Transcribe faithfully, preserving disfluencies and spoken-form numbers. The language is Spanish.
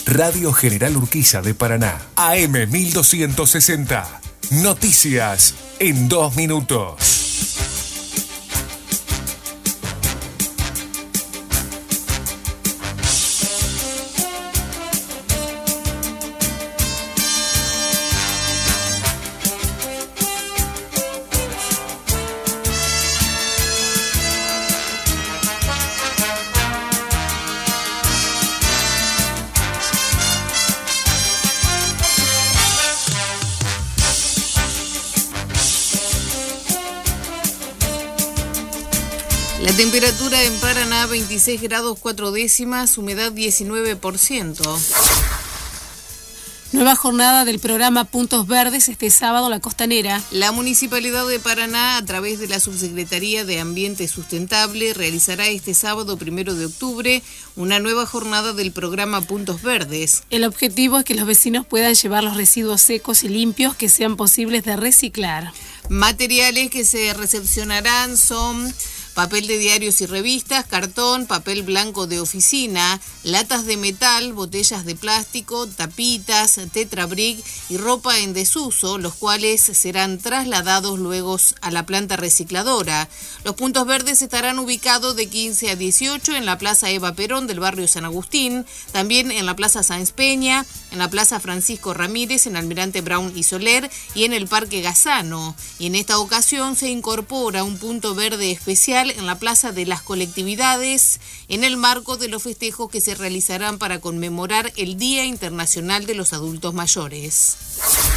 Radio General Urquiza de Paraná. A M mil doscientos sesenta. Noticias en dos minutos. La temperatura en Paraná, veintiséis grados cuatro décimas, humedad diecinueve por ciento. Nueva jornada del programa Puntos Verdes este sábado en La Costanera. La Municipalidad de Paraná, a través de la Subsecretaría de Ambiente Sustentable, realizará este sábado primero de octubre una nueva jornada del programa Puntos Verdes. El objetivo es que los vecinos puedan llevar los residuos secos y limpios que sean posibles de reciclar. Materiales que se recepcionarán son papel de diarios y revistas, cartón, papel blanco de oficina, latas de metal, botellas de plástico, tapitas, tetrabric y ropa en desuso, los cuales serán trasladados luego a la planta recicladora. Los puntos verdes estarán ubicados de quince a dieciocho en la Plaza Eva Perón del barrio San Agustín, también en la Plaza Sáenz Peña, en la Plaza Francisco Ramírez, en Almirante Brown y Soler y en el Parque Gazano. Y en esta ocasión se incorpora un punto verde especial en la Plaza de las Colectividades, en el marco de los festejos que se realizarán para conmemorar el Día Internacional de los Adultos Mayores.